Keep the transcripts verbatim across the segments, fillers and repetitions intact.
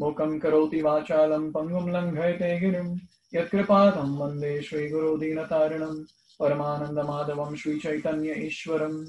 Mukam karoti vachalam pangum langhayate girim yatkripatam vande Shri Guru Dinataranam Paramananda Madhavam Shri Chaitanya Ishwaram.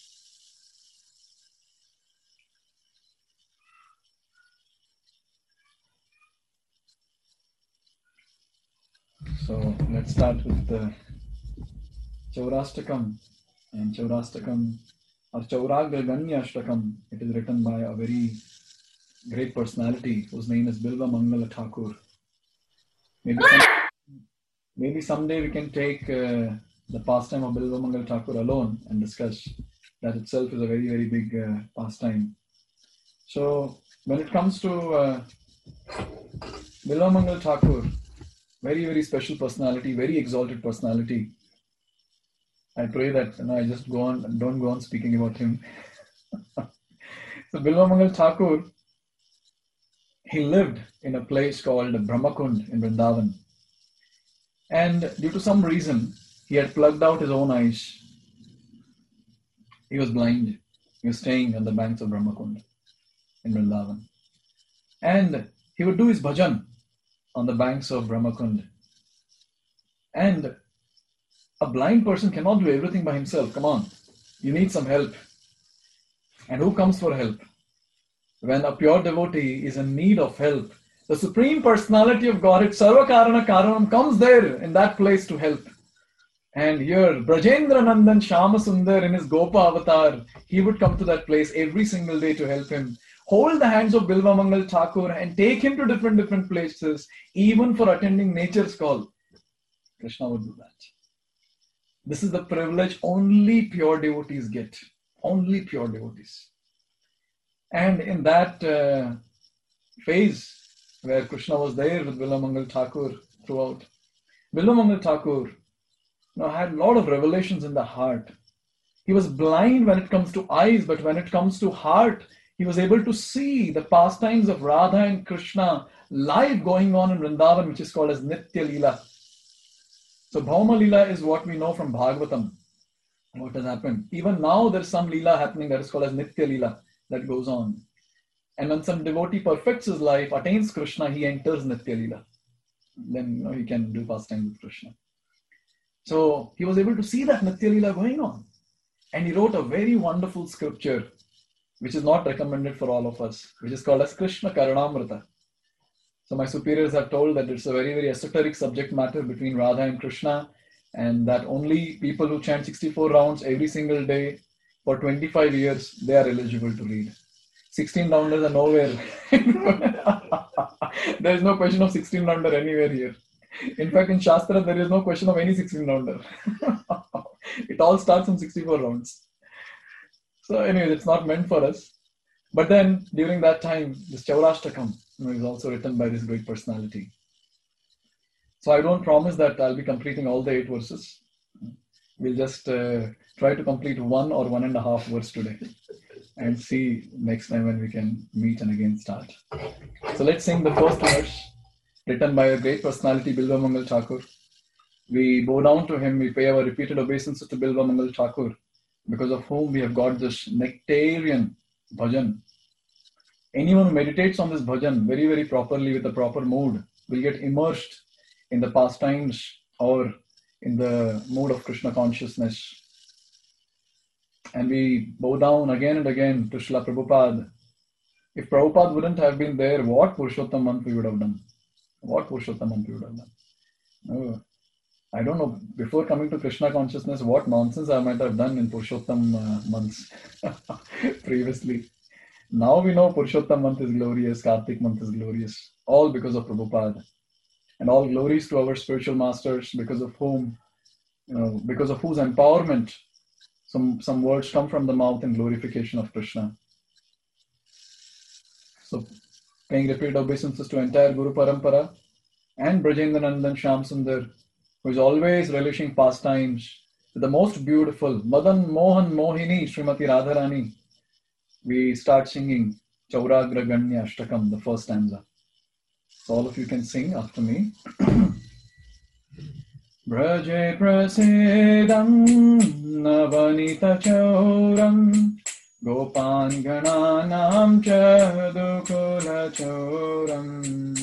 So let's start with the Chaurashtakam. And Chaurashtakam or Chauragra Ganya Ashtakam. It is written by a very great personality whose name is Bilva Mangala Thakur. Maybe, some, maybe someday we can take uh, the pastime of Bilva Mangala Thakur alone and discuss. That itself is a very, very big uh, pastime. So when it comes to uh, Bilva Mangala Thakur, very, very special personality, very exalted personality. I pray that you know, I just go on, don't go on speaking about him. So Bilva Mangala Thakur, he lived in a place called Brahmakund in Vrindavan. And due to some reason, he had plugged out his own eyes. He was blind. He was staying on the banks of Brahmakund in Vrindavan. And he would do his bhajan on the banks of Brahmakund. And a blind person cannot do everything by himself. Come on. You need some help. And who comes for help? When a pure devotee is in need of help, the Supreme Personality of Godhead, Sarva Karana Karanam, comes there in that place to help. And here, Brajendra Nandan Shama Sundar in his Gopa avatar, he would come to that place every single day to help him. Hold the hands of Bilva Mangala Thakur and take him to different, different places, even for attending nature's call. Krishna would do that. This is the privilege only pure devotees get. Only pure devotees. And in that uh, phase where Krishna was there with Bilva Mangala Thakur throughout, Bilva Mangala Thakur you know, had a lot of revelations in the heart. He was blind when it comes to eyes, but when it comes to heart, he was able to see the pastimes of Radha and Krishna live going on in Vrindavan, which is called as Nitya Leela. So Bhauma Leela is what we know from Bhagavatam, what has happened. Even now there's some Leela happening that is called as Nitya Leela that goes on. And when some devotee perfects his life, attains Krishna, he enters Nitya Leela. Then you know, he can do pastime with Krishna. So he was able to see that Nitya Leela going on. And he wrote a very wonderful scripture, which is not recommended for all of us, which is called as Krishna Karunamrita. So my superiors have told that it's a very, very esoteric subject matter between Radha and Krishna, and that only people who chant sixty-four rounds every single day for twenty-five years, they are eligible to read. sixteen rounders are nowhere. There is no question of sixteen rounder anywhere here. In fact, in Shastra, there is no question of any sixteen rounder. It all starts from sixty-four rounds. So anyway, it's not meant for us. But then, during that time, this Chaurashtakam you know, is also written by this great personality. So I don't promise that I'll be completing all the eight verses. We'll just uh, try to complete one or one and a half verse today. And see next time when we can meet and again start. So let's sing the first verse, written by a great personality, Bilva Mangala Thakur. We bow down to him, we pay our repeated obeisances to Bilva Mangala Thakur, because of whom we have got this nectarian bhajan. Anyone who meditates on this bhajan very, very properly with a proper mood will get immersed in the pastimes or in the mood of Krishna consciousness. And we bow down again and again to Srila Prabhupada. If Prabhupada wouldn't have been there, what Purushottam month we would have done? What Purushottam month we would have done? No. I don't know, before coming to Krishna consciousness, what nonsense I might have done in Purushottam uh, months previously. Now we know Purushottam month is glorious, Kartik month is glorious, all because of Prabhupada. And all glories to our spiritual masters, because of whom, you know, because of whose empowerment some, some words come from the mouth in glorification of Krishna. So, paying repeated obeisances to entire Guru Parampara and Brajendra Nandan Shyam Sundar, who is always relishing pastimes with the most beautiful Madan Mohan Mohini Srimati Radharani. We start singing Chauragra Ganya Ashtakam, the first stanza. So all of you can sing after me. Braje prasedam navanita chauram Gopan Gananam Chadukula Choram.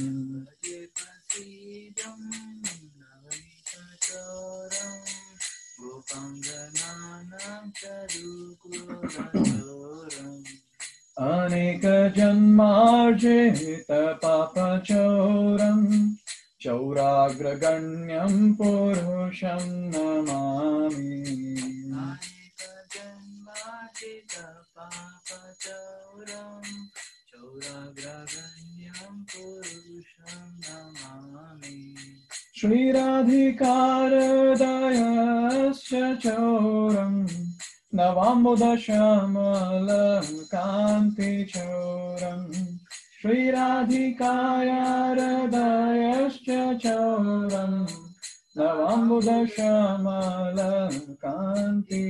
Aneka Janmarjita Papa Choram Chauragraganyam Purusham Namami. Aneka Janmarjita Papa Choram Chauragraganyam Purusham Namami. Shri Radhikara Dayasya Choram Navambuddha Shamala Kanti Choram Shri Radhikaya Radayascha Choram Navambuddha Shamala Kanti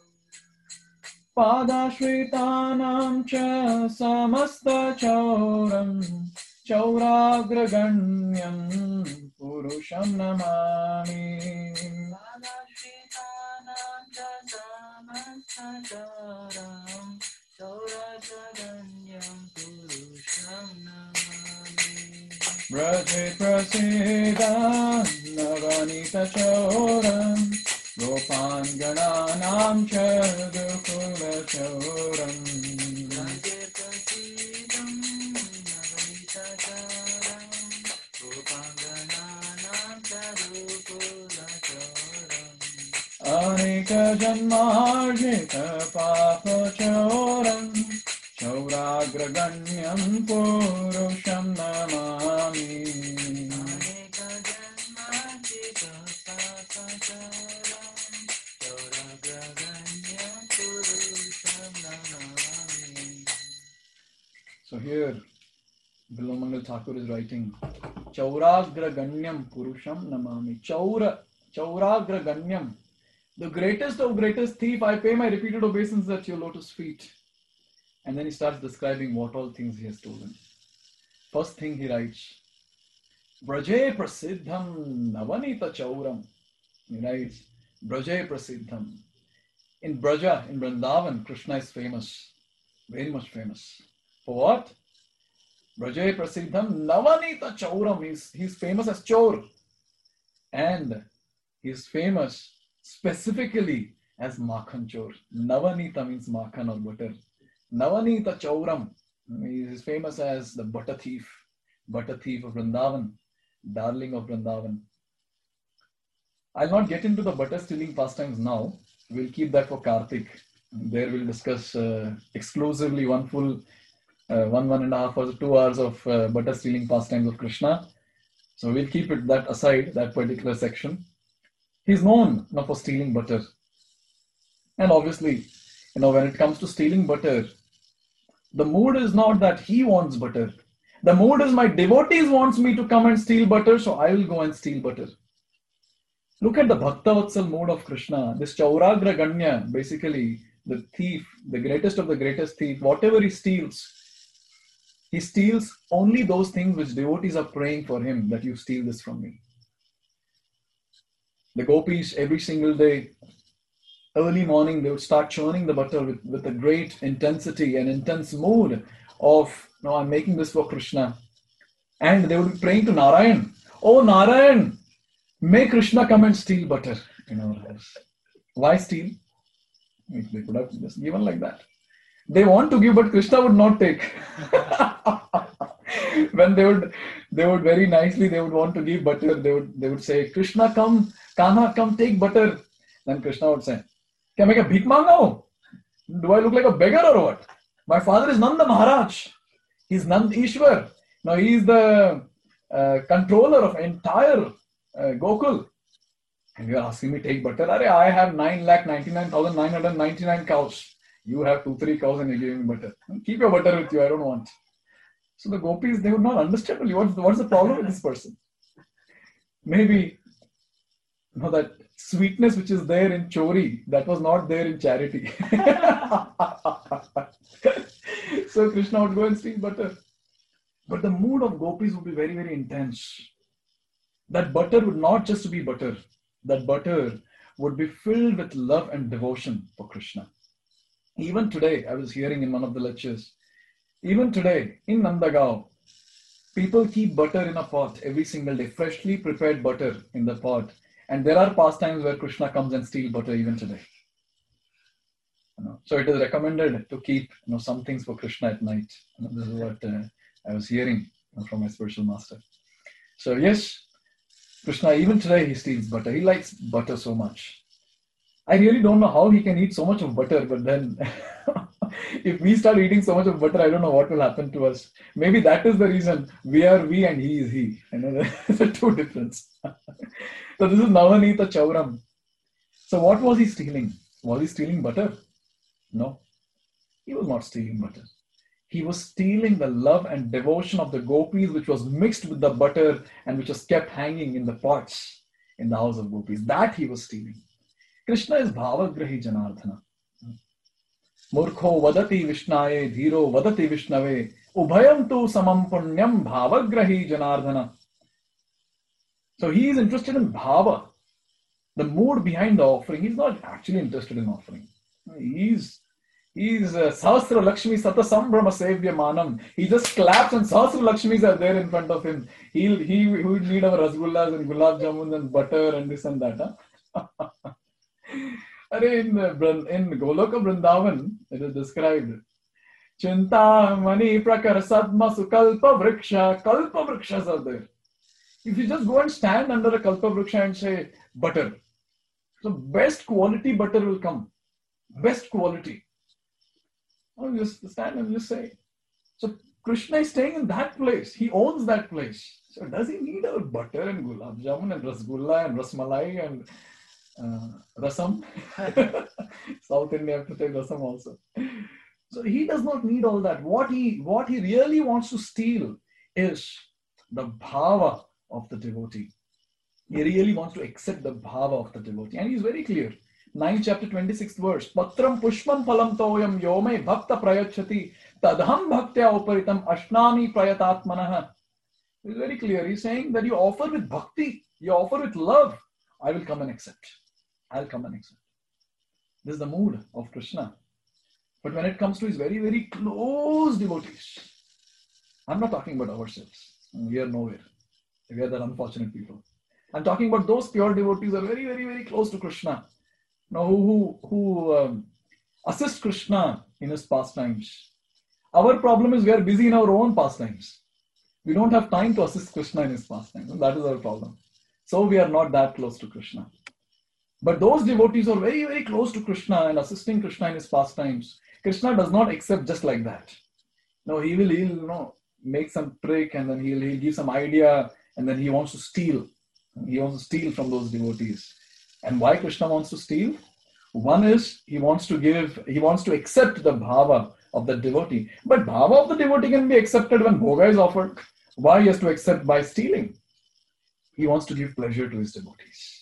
Pada Shritanam Cha Samasta Choram Chauragraganyam Purusham Namami. Braje Prasida Navanita Choram Gopan Gananam Chadukula Choram. Braje Prasida Navanita Choram Gopan Gananam Chadukula Choram. Anika Janmarjita Papa Choram Chauragraganyam Purusham Namami. Anika Janmarjita Papa Choram Chauragraganyam Purusham Namami. So here Bilamangal Thakur is writing Chauragraganyam Purusham Namami. Chaura Chauragraganyam, the greatest of greatest thief, I pay my repeated obeisance at your lotus feet. And then he starts describing what all things he has stolen. First thing he writes, Braje Prasiddham Navanita Chauram. He writes, Braje Prasiddham. In Braja, in Vrindavan, Krishna is famous, very much famous. For what? Braje Prasiddham Navanita Chauram. He's, he's famous as Chaur. And he's famous specifically as Makhan Chor. Navanita means Makhan or butter. Navanita Chauram. He is famous as the butter thief. Butter thief of Vrindavan. Darling of Vrindavan. I'll not get into the butter stealing pastimes now. We'll keep that for Kartik. There we'll discuss uh, exclusively one full, uh, one, one and a half or two hours of uh, butter stealing pastimes of Krishna. So we'll keep it that aside, that particular section. He's known you know, for stealing butter. And obviously, you know, when it comes to stealing butter, the mood is not that he wants butter. The mood is my devotees wants me to come and steal butter, so I will go and steal butter. Look at the Bhakta Vatsal mood of Krishna. This Chauragraganya, basically the thief, the greatest of the greatest thief, whatever he steals, he steals only those things which devotees are praying for him, that you steal this from me. The gopis, every single day, early morning, they would start churning the butter with, with a great intensity and intense mood of, no, I'm making this for Krishna. And they would be praying to Narayan. Oh, Narayan, may Krishna come and steal butter in our house. Why steal? They could have just given like that. They want to give, but Krishna would not take. When they would, they would very nicely, they would want to give butter. They would, they would say, Krishna, come, Kanha, come take butter. Then Krishna would say, Kya main kya bhik manga ho? Do I look like a beggar or what? My father is Nanda Maharaj. He's Nand Ishwar. Now he is the uh, controller of entire uh, Gokul. And you are asking me take butter? Arey, I have nine lakh ninety-nine thousand nine hundred ninety-nine cows. You have two, three cows and you're giving me butter. Keep your butter with you. I don't want. So the gopis, they would not understand really what's the, what's the problem with this person. Maybe you know, that sweetness which is there in chori, that was not there in charity. So Krishna would go and steal butter. But the mood of gopis would be very, very intense. That butter would not just be butter. That butter would be filled with love and devotion for Krishna. Even today, I was hearing in one of the lectures, even today in Nandagaon, people keep butter in a pot every single day, freshly prepared butter in the pot. And there are pastimes where Krishna comes and steals butter even today. You know, so it is recommended to keep you know, some things for Krishna at night. You know, this is what uh, I was hearing you know, from my spiritual master. So yes, Krishna, even today, he steals butter. He likes butter so much. I really don't know how he can eat so much of butter, but then if we start eating so much of butter, I don't know what will happen to us. Maybe that is the reason we are we and he is he. I know there's a two difference. So this is Navanita Chauram. So what was he stealing? Was he stealing butter? No, he was not stealing butter. He was stealing the love and devotion of the gopis, which was mixed with the butter and which was kept hanging in the pots in the house of gopis. That he was stealing. Krishna is Bhavagrahi Janardhana. Murkho vadati Vishnaye, Dhiro vadati Vishnave, Ubhayam tu samam punyam Bhavagrahi Janardhana. So he is interested in Bhava, the mood behind the offering. He's not actually interested in offering. He's He's uh, Sahasra Lakshmi Sata Sambrama Sevya Manam. He just claps and Sahasra Lakshmis are there in front of him. He'll, he he would need our Rasgullas and Gulab Jamun and butter and this and that. Huh? in, in Goloka Vrindavan, it is described. Chinta Mani Prakar Sadma Sukalpa Vriksha. Kalpa Vrikshas are there. If you just go and stand under a Kalpa Vriksha and say butter, so best quality butter will come. Best quality. Oh, just stand and just say. So Krishna is staying in that place. He owns that place. So does he need our butter and gulab jamun and rasgulla and rasmalai and uh, rasam? South India have to take rasam also. So he does not need all that. What he what he really wants to steal is the bhava of the devotee. He really wants to accept the bhava of the devotee, and he's very clear. ninth chapter, twenty-sixth verse. Patram pushpam phalam toyam yome bhakta prayachati tadham bhaktya uparitam ashnami prayatatmanah. It's very clear. He's saying that you offer with bhakti, you offer with love, I will come and accept. I'll come and accept. This is the mood of Krishna. But when it comes to his very, very close devotees, I'm not talking about ourselves. We are nowhere. We are the unfortunate people. I'm talking about those pure devotees who are very, very, very close to Krishna. Now, who, who um, assist Krishna in his pastimes. Our problem is we are busy in our own pastimes. We don't have time to assist Krishna in his pastimes. And that is our problem. So we are not that close to Krishna. But those devotees are very, very close to Krishna and assisting Krishna in his pastimes. Krishna does not accept just like that. No, he will, he'll, you know, make some trick and then he'll, he'll give some idea and then he wants to steal. He wants to steal from those devotees. And why Krishna wants to steal? One is he wants to give, he wants to accept the bhava of the devotee. But bhava of the devotee can be accepted when bhoga is offered. Why he has to accept by stealing? He wants to give pleasure to his devotees.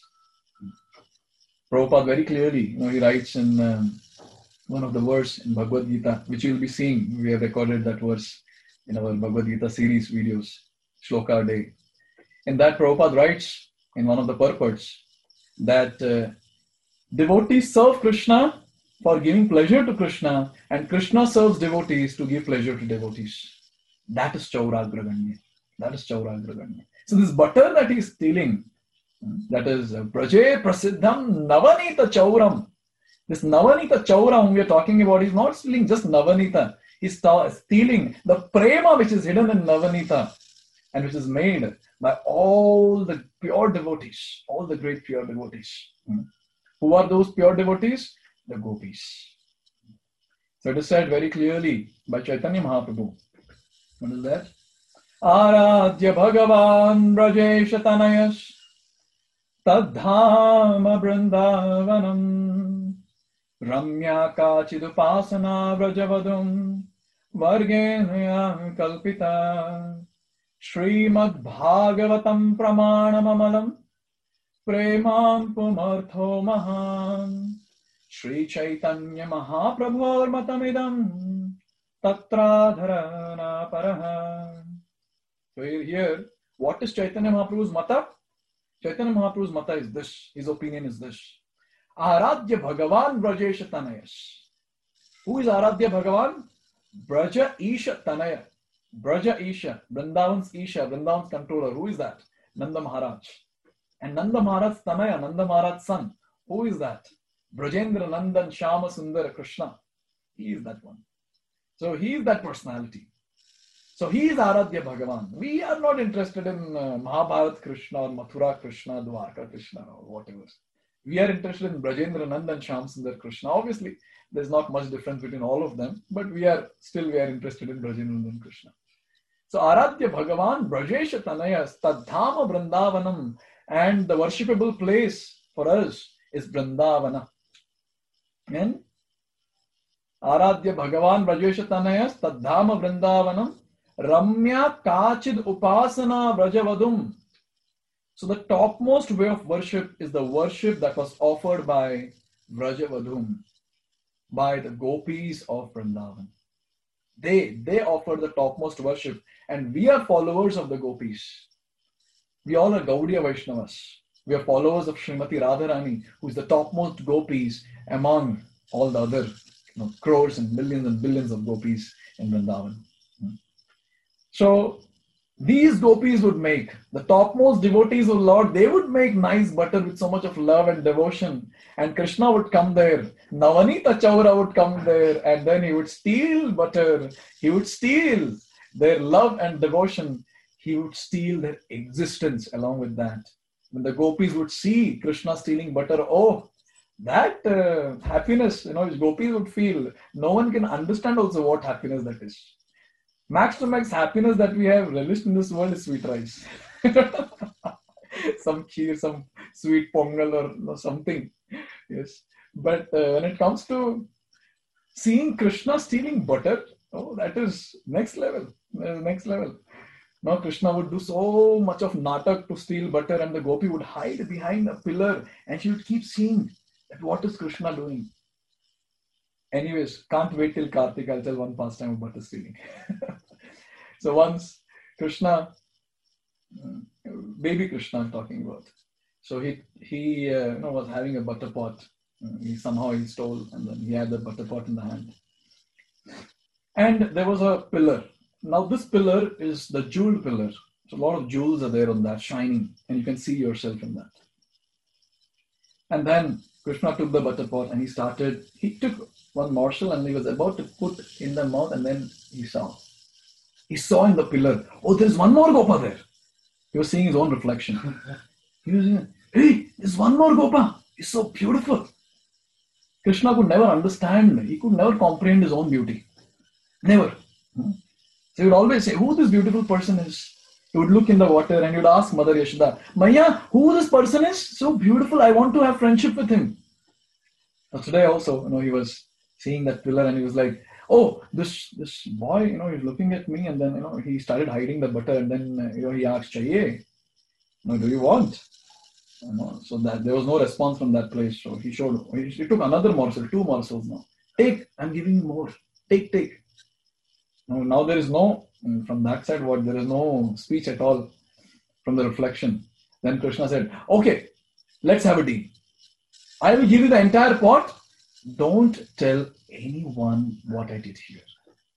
Prabhupada very clearly, you know, he writes in um, one of the verse in Bhagavad Gita, which you will be seeing. We have recorded that verse in our Bhagavad Gita series videos, Shloka a day. In that, Prabhupada writes in one of the purports that uh, devotees serve Krishna for giving pleasure to Krishna, and Krishna serves devotees to give pleasure to devotees. That is Chauragraganya. That is Chauragraganya. So this butter that he is stealing, that is Praje Prasiddham Navanita Chauram. This Navanita Chauram we are talking about, he's not stealing just Navanita. He's stealing the prema which is hidden in Navanita and which is made by all the pure devotees, all the great pure devotees. Hmm. Who are those pure devotees? The gopis. So it is said very clearly by Chaitanya Mahaprabhu. What is that? Aradhya Bhagavan Brajesha Tanayas Tadhama Vrindavanam Ramya Kachidupasana Vrajavadum Vargenaya Kalpita Srimad Bhagavatam Pramanamamalam Premam Pumartho Mahan Sri Chaitanya Mahaprabhor Matamidam Tatradharana Paraha. So here, what is Chaitanya Mahaprabhu's mata? Chaitanya Mahaprabhu's mata is this, his opinion is this. Aradhya Bhagavan Brajesha Tanayas. Who is Aradhya Bhagavan? Braja Isha Tanaya. Braja Isha, Vrindavan's Isha, Vrindavan's controller. Who is that? Nanda Maharaj. And Nanda Maharaj's Tanaya, Nanda Maharaj's son. Who is that? Brajendra Nandan Shama Sundara Krishna. He is that one. So he is that personality. So he is Aradhya Bhagavan. We are not interested in uh, Mahabharat Krishna or Mathura Krishna, Dwarka Krishna or whatever. We are interested in Brajendra Nandan Sham Sundar Krishna. Obviously, there's not much difference between all of them, but we are still we are interested in Brajendra Nandan Krishna. So Aradhya Bhagavan, Brajesha Tanaya, Tadhama Vrindavanam, and the worshipable place for us is Vrindavana. And Aradhya Bhagavan, Brajesha Tanaya, Tadhama Vrindavanam, Ramya Kachid Upasana Vrajavadum. So the topmost way of worship is the worship that was offered by Vrajavadum, by the gopis of Vrindavan. They, they offered the topmost worship, and we are followers of the gopis. We all are Gaudiya Vaishnavas. We are followers of Srimati Radharani, who is the topmost gopis among all the other you know, crores and millions and billions of gopis in Vrindavan. So these gopis would make, the topmost devotees of Lord, they would make nice butter with so much of love and devotion. And Krishna would come there. Navanita Chaura would come there, and then he would steal butter. He would steal their love and devotion. He would steal their existence along with that. When the gopis would see Krishna stealing butter, oh, that uh, happiness, you know, which gopis would feel, no one can understand also what happiness that is. Max to max happiness that we have relished in this world is sweet rice. Some kheer, some sweet pongal or you know, something. Yes. But uh, when it comes to seeing Krishna stealing butter, oh, that is next level. Next level. Now Krishna would do so much of natak to steal butter, and the gopi would hide behind a pillar and she would keep seeing that what is Krishna doing. Anyways, can't wait till Kartik. I'll tell one pastime of butter stealing. So once Krishna, baby Krishna I'm talking about. So he he uh, you know, was having a butter pot. He somehow he stole, and then he had the butter pot in the hand. And there was a pillar. Now this pillar is the jewel pillar. So a lot of jewels are there on that, shining, and you can see yourself in that. And then Krishna took the butter pot and he started, he took one morsel and he was about to put in the mouth, and then he saw. He saw in the pillar, oh, there's one more Gopa there. He was seeing his own reflection. He was saying, hey, there's one more Gopa. He's so beautiful. Krishna could never understand. He could never comprehend his own beauty. Never. So he would always say, who this beautiful person is? He would look in the water and he would ask Mother Yashoda, Maya, who this person is? So beautiful. I want to have friendship with him. Now today also, you know, he was seeing that pillar and he was like, oh, this this boy, you know, he's looking at me, and then, you know, he started hiding the butter, and then, uh, you know, he asked, Chahiye? No, do you want? You know, so that there was no response from that place. So he showed, he, he took another morsel, two morsels now. Take, I'm giving you more. Take, take. Now, now there is no, from that side, what, there is no speech at all from the reflection. Then Krishna said, okay, let's have a deal. I will give you the entire pot. Don't tell anyone what I did here.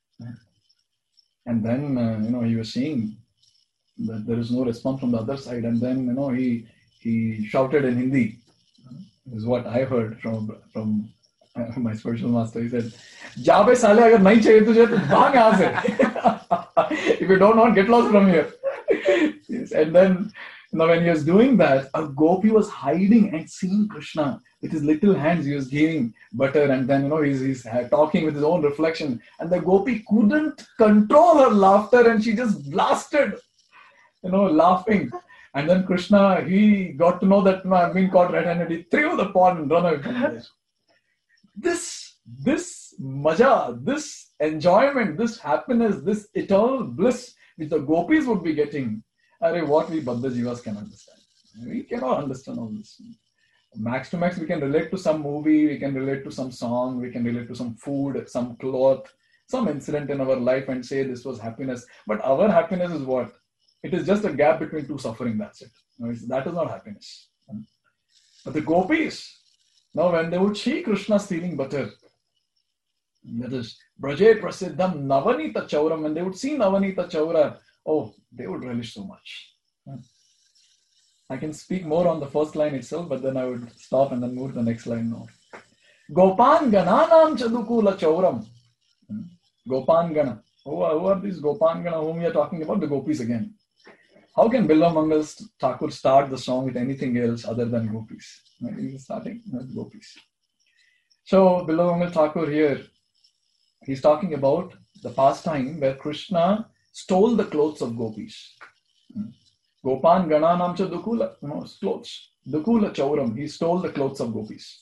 And then, uh, you know, he was saying that there is no response from the other side. And then, you know, he he shouted in Hindi. This is what I heard from from uh, my spiritual master. He said, "Jabe sale, agar nahi chahiye tujhe, to bhag yahan se. If you don't want, get lost from here." Yes. And then, you know, when he was doing that, a gopi was hiding and seeing Krishna with his little hands. He was giving butter, and then, you know, he's, he's talking with his own reflection. And the gopi couldn't control her laughter, and she just blasted, you know, laughing. And then Krishna, he got to know that, you know, I've been caught red-handed. He threw the pot and ran away from there. This, this maja, this enjoyment, this happiness, this eternal bliss which the gopis would be getting, are what we Baddha Jivas can understand. We cannot understand all this. Max to max, we can relate to some movie, we can relate to some song, we can relate to some food, some cloth, some incident in our life and say this was happiness. But our happiness is what? It is just a gap between two suffering, that's it. No, that is not happiness. But the gopis, now when they would see Krishna stealing butter, That is, Braje Prasiddham Navanita Chauram. When they would see Navanita Chaura, oh, they would relish so much. I can speak more on the first line itself, but then I would stop and then move to the next line now. Gopan Gananam Chadukula Chauram. Gopan Gana. Who are, who are these Gopan Gana whom we are talking about? The gopis again. How can Bilva Mangal Thakur start the song with anything else other than gopis? He's starting with gopis. So Bilva Mangal Thakur here, he's talking about the pastime where Krishna stole the clothes of gopis. Gopan Gananam cha Dukula, no, clothes. Dukula Chauram, he stole the clothes of gopis.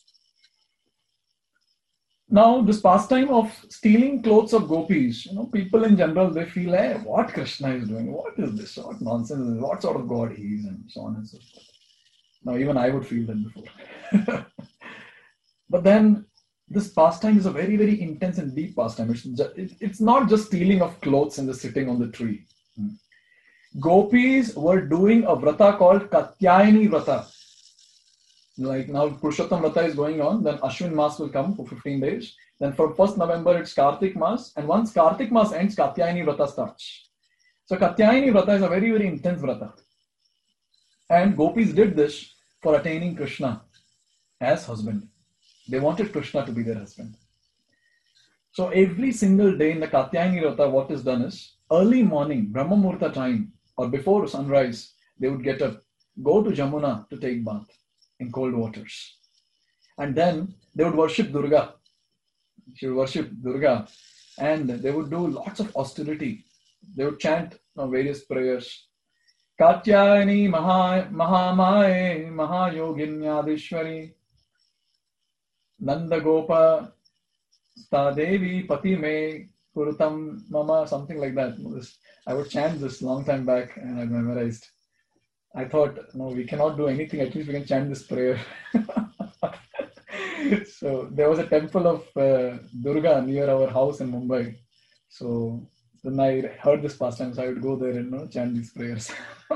Now, this pastime of stealing clothes of gopis, you know, people in general, they feel, hey, what Krishna is doing? What is this? What nonsense is? What sort of God he is? And so on and so forth. Now, even I would feel that before. But then, this pastime is a very, very intense and deep pastime. It's, just, it, it's not just stealing of clothes and just sitting on the tree. Hmm. Gopis were doing a vrata called Katyayani Vrata. Like now Purushottam Vrata is going on, then Ashwin Mas will come for fifteen days. Then from first November it's Kartik Mas, and once Kartik Mas ends, Katyayani Vrata starts. So Katyayani Vrata is a very, very intense Vrata. And gopis did this for attaining Krishna as husband. They wanted Krishna to be their husband. So every single day in the Katyayani Vrata, what is done is, early morning, Brahma Muhurta time, or before sunrise, they would get up, go to Jamuna to take bath in cold waters. And then they would worship Durga. She would worship Durga. And they would do lots of austerity. They would chant you know, various prayers. Katyayani Maha Mahamaye Mahayoginyadishwari Nanda Gopa Stadevi Pati Me Kurutam Mama, something like that. I would chant this long time back and I memorized. I thought, no, we cannot do anything. At least we can chant this prayer. So there was a temple of uh, Durga near our house in Mumbai. So then I heard this pastime, so I would go there and you know, chant these prayers.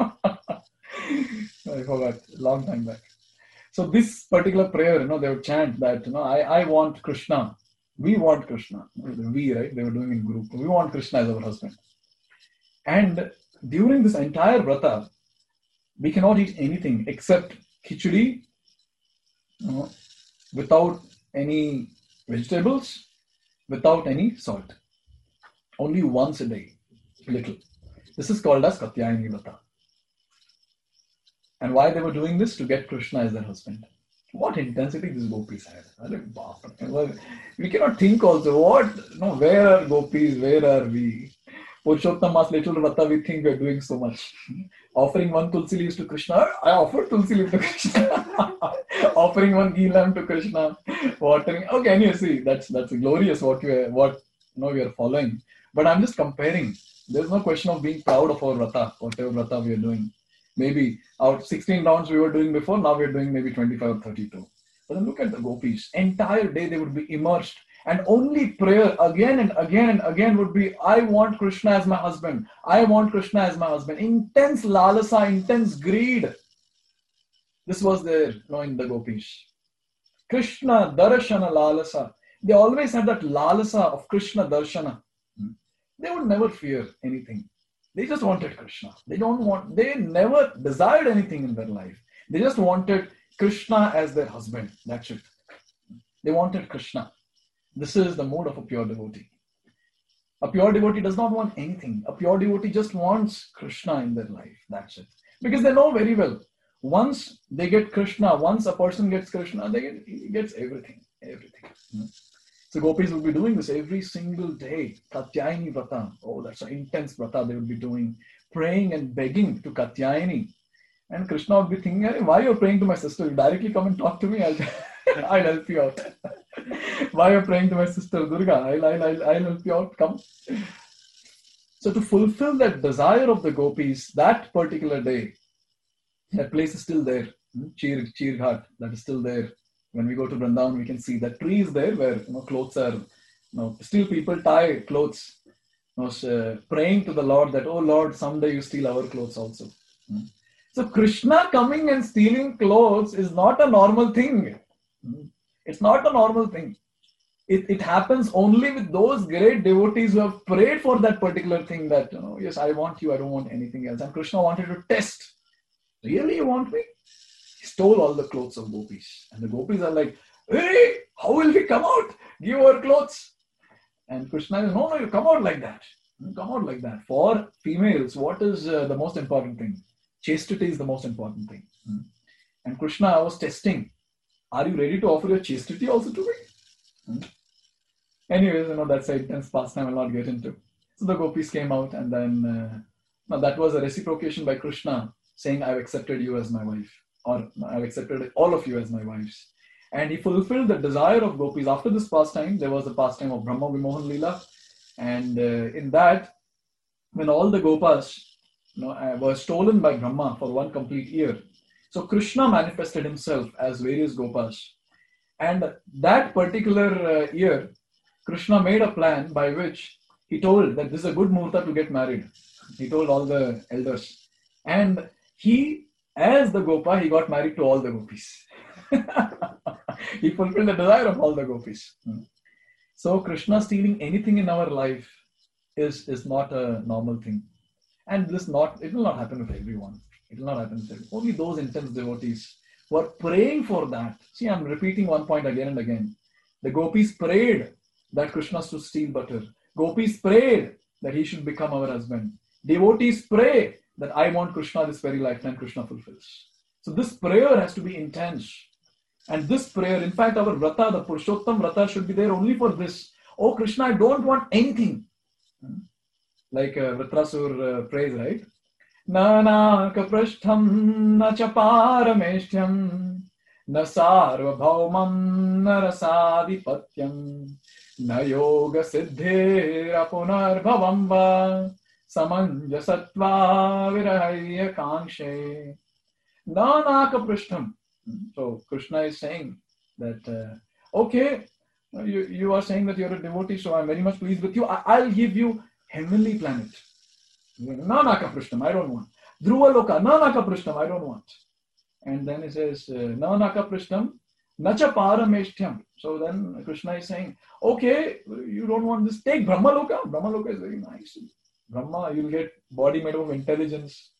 I forgot, long time back. So this particular prayer, you know, they would chant that, you know, I, I want Krishna. We want Krishna. We, right? They were doing in group. We want Krishna as our husband. And during this entire vrata, we cannot eat anything except khichdi, you know, without any vegetables, without any salt. Only once a day, little. This is called as Katyayani Vrata. And why they were doing this? To get Krishna as their husband. What intensity these gopis had. We cannot think also, what, no, where are gopis, where are we? Purushottam Mas little vrata, we think we are doing so much. Offering one tulsi leaves to Krishna, I offered tulsi leaves to Krishna. Offering one ghee lamp to Krishna, watering. Okay, anyway, see, that's that's glorious what we are, what you know, we are following. But I'm just comparing. There's no question of being proud of our vrata, whatever vrata we are doing. Maybe our sixteen rounds we were doing before, now we're doing maybe twenty-five or thirty-two. But then look at the gopis. Entire day they would be immersed. And only prayer again and again and again would be, I want Krishna as my husband. I want Krishna as my husband. Intense lalasa, intense greed. This was there, you know, in the gopis. Krishna darshana lalasa. They always had that lalasa of Krishna darshana. They would never fear anything. They just wanted Krishna. They don't want, they never desired anything in their life. They just wanted Krishna as their husband. That's it. They wanted Krishna. This is the mood of a pure devotee. A pure devotee does not want anything. A pure devotee just wants Krishna in their life. That's it. Because they know very well, once they get Krishna, once a person gets Krishna, they get, he gets everything. Everything. Hmm. So gopis will be doing this every single day. Katyayani Vrata. Oh, that's an intense Vrata they will be doing. Praying and begging to Katyayani. And Krishna would be thinking, hey, why you're praying to my sister? You directly come and talk to me. I'll, I'll help you out. Why you're praying to my sister Durga? I'll, I'll, I'll, I'll help you out. Come. So to fulfill that desire of the gopis, that particular day, that place is still there. Chir, Chir Ghat, that is still there. When we go to Vrindavan, we can see that tree is there where you know clothes are, you know, still people tie clothes, you know, uh, praying to the Lord that, oh Lord, someday you steal our clothes also. Hmm. So Krishna coming and stealing clothes is not a normal thing. Hmm. It's not a normal thing. It, it happens only with those great devotees who have prayed for that particular thing that, you know, yes, I want you, I don't want anything else. And Krishna wanted to test. Really, you want me? He stole all the clothes of gopis. And the gopis are like, hey, how will we come out? Give our clothes. And Krishna is, no, no, you come out like that. You come out like that. For females, what is uh, the most important thing? Chastity is the most important thing. Hmm. And Krishna was testing. Are you ready to offer your chastity also to me? Hmm. Anyways, you know, that's an intense pastime I'll not get into. So the gopis came out, and then uh, now that was a reciprocation by Krishna saying, I've accepted you as my wife, or I've accepted all of you as my wives. And he fulfilled the desire of gopis. After this pastime, there was a pastime of Brahma Vimohan Leela. And uh, in that, when all the gopas, you know, uh, were stolen by Brahma for one complete year, so Krishna manifested himself as various gopas. And that particular uh, year, Krishna made a plan by which he told that this is a good muhurta to get married. He told all the elders. And he, as the Gopa, he got married to all the gopis. He fulfilled the desire of all the gopis. So Krishna stealing anything in our life is, is not a normal thing. And this not it will not happen with everyone. It will not happen with everyone. Only those intense devotees who are praying for that. See, I'm repeating one point again and again. The gopis prayed that Krishna should steal butter. Gopis prayed that he should become our husband. Devotees pray that I want Krishna this very lifetime. Krishna fulfills. So this prayer has to be intense. And this prayer, in fact, our vrata, the Purushottam vrata should be there only for this. Oh Krishna, I don't want anything. Like uh, Vritrasur uh, prays, right? Na prashtham na cha parameshyam na sarva bhaumam na rasadhipatyam na yoga siddhira punarbhavam va samanjasatva virahaya kangshe na prashtham. So Krishna is saying that, uh, okay, you, you are saying that you're a devotee, so I'm very much pleased with you. I, I'll give you heavenly planet. Nanaka Prishtam, I don't want. Dhruva Loka, Nanaka Prishtam, I don't want. And then he says, Nanaka Prishtam, Nacha Parameshtyam. So then Krishna is saying, okay, you don't want this, take Brahma Loka. Brahma Loka is very nice. Brahma, you'll get body made of intelligence.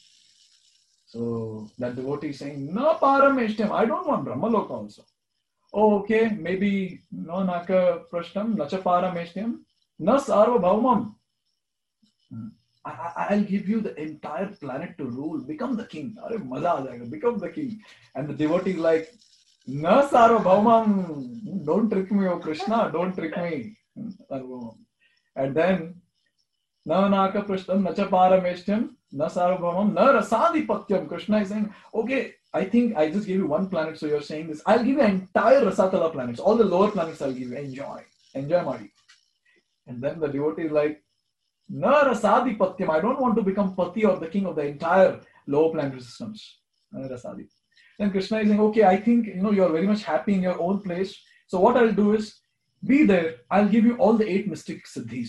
So that devotee is saying, no Parameshtyam, I don't want Brahma Loka also. Oh, okay, maybe no Naka Prashtam, Nacha Parameshtyam, Na Sarva Bhaumam. I, I'll give you the entire planet to rule. Become the king. Become the king. And the devotee is like, Na Sarvabhaumam. Don't trick me, oh Krishna. Don't trick me. And then, Na Naka Prashtam, Nacha Parameshtyam, Na Sarvabhaumam, Na Rasadhipatyam. Krishna is saying, okay, I think I just gave you one planet, so you're saying this. I'll give you entire Rasatala planets. All the lower planets I'll give you. Enjoy. Enjoy, Mari. And then the devotee is like, Na Rasadi Patyam. I don't want to become Pati or the king of the entire lower planetary systems. Na Rasadi. Then Krishna is saying, okay, I think you know you're very much happy in your own place. So what I'll do is be there. I'll give you all the eight mystic siddhis.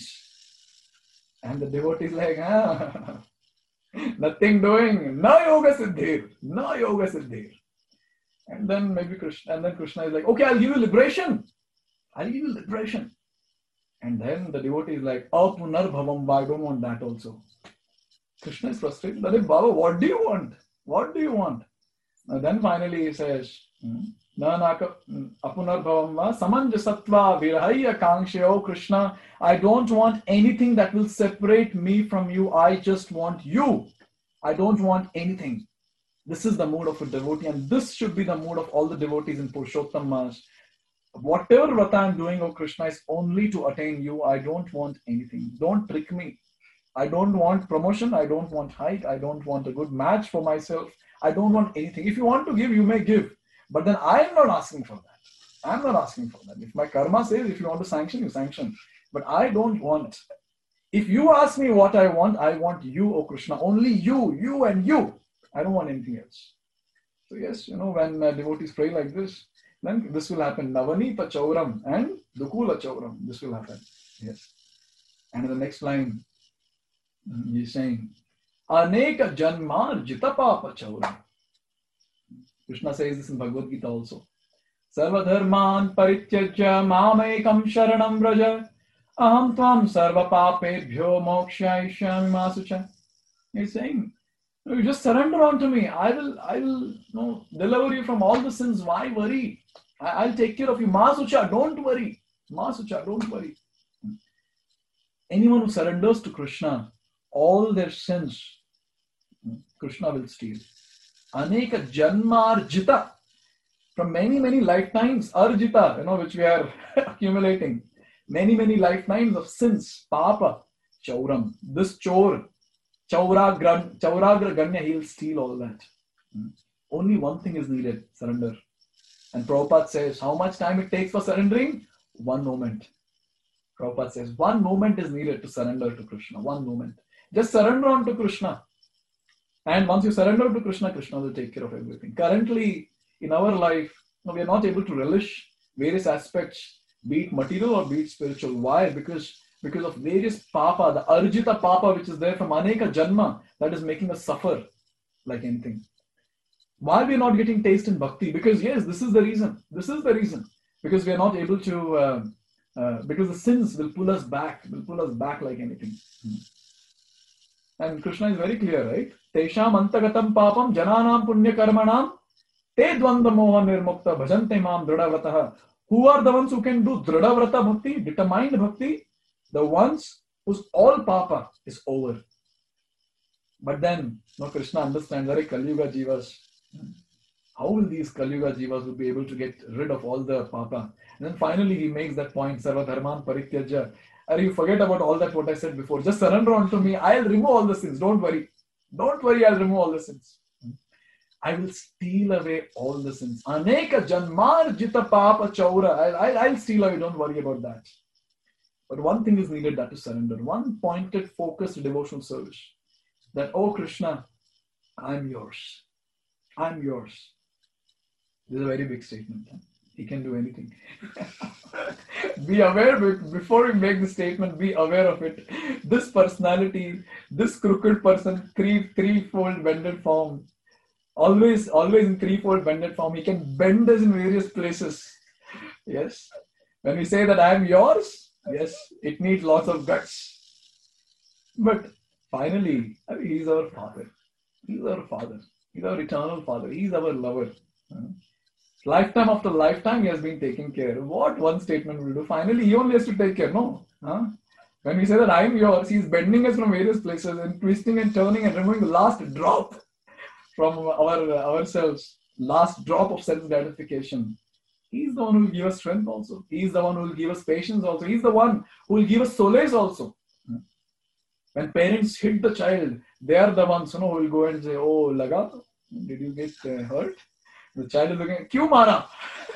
And the devotee is like, ah, nothing doing. Na yoga siddhir. Na yoga siddhir. And then maybe Krishna, and then Krishna is like, okay, I'll give you liberation. I'll give you liberation. And then the devotee is like, oh, punarbhavam, I don't want that also. Krishna is frustrated. Baba, what do you want? What do you want? And then finally he says, Na naka apunarbhavam va samanjasatva virahaya kangshe. Oh Krishna, I don't want anything that will separate me from you. I just want you. I don't want anything. This is the mood of a devotee, and this should be the mood of all the devotees in Purushottam Mass. Whatever vrata I'm doing, oh Krishna, is only to attain you. I don't want anything. Don't trick me. I don't want promotion. I don't want height. I don't want a good match for myself. I don't want anything. If you want to give, you may give. But then I am not asking for that. I am not asking for that. If my karma says, if you want to sanction, you sanction. But I don't want. If you ask me what I want, I want you, oh Krishna. Only you, you and you. I don't want anything else. So yes, you know, when uh, devotees pray like this, then this will happen. Navanita Chauram and Dukula Chauram. This will happen. Yes. And in the next line, he's saying, Aneka Janmar Jitapapa Chauram. Krishna says this in Bhagavad Gita also. Sarvadharman parityajya mamekam sharanam vraja aham tvam sarva papebhyo mokshayishyami ma sucha. He's saying, you just surrender unto me. I will, I will you know, deliver you from all the sins. Why worry? I, I'll take care of you. Ma sucha, don't worry. Ma sucha, don't worry. Anyone who surrenders to Krishna, all their sins, Krishna will steal. Aneka janmarjita, from many, many lifetimes, arjita, you know, which we are accumulating. Many, many lifetimes of sins, papa, chauram. This chor, chauragra, chauragra ganya, he'll steal all that. Only one thing is needed, surrender. And Prabhupada says, how much time it takes for surrendering? One moment. Prabhupada says, one moment is needed to surrender to Krishna. One moment. Just surrender on to Krishna. And once you surrender to Krishna, Krishna will take care of everything. Currently, in our life, we are not able to relish various aspects, be it material or be it spiritual. Why? Because, because of various papa, the arjita papa which is there from aneka janma, that is making us suffer like anything. Why we are not getting taste in bhakti? Because yes, this is the reason. This is the reason. Because we are not able to... Uh, Uh, because the sins will pull us back, will pull us back like anything. Hmm. And Krishna is very clear, right? Tesham antagatam papam jananam punya karmanam te dvanda moha nirmukta bhajante mam dridhavrataha. Who are the ones who can do dridhavrata bhakti, determined bhakti? The ones whose all papa is over. But then, no, Krishna understands, very Kali Yuga jivas. How will these Kali Yuga jivas will be able to get rid of all the papa? And then finally he makes that point, Sarva Dharman Parityajya. Or you forget about all that what I said before. Just surrender unto me. I'll remove all the sins. Don't worry. Don't worry, I'll remove all the sins. I will steal away all the sins. Aneka janmar jita papa chaura. I'll, I'll, I'll steal away. Don't worry about that. But one thing is needed, that is surrender. One pointed, focused devotional service. That, oh Krishna, I'm yours. I'm yours. This is a very big statement. He can do anything. Be aware, before you make the statement, be aware of it. This personality, this crooked person, three, threefold bended form, always, always in threefold bended form, he can bend us in various places. Yes. When we say that I am yours, yes, it needs lots of guts. But finally, he is our Father. He is our Father. He is our eternal Father. He is our lover. Lifetime after lifetime, he has been taking care. What one statement will do? Finally, he only has to take care. No. Huh? When we say that I am yours, he is bending us from various places and twisting and turning and removing the last drop from our ourselves. Last drop of self-gratification. He is the one who will give us strength also. He is the one who will give us patience also. He is the one who will give us solace also. When parents hit the child, they are the ones, you know, who will go and say, oh, laga, did you get uh, hurt? The child is looking, Kyun mara?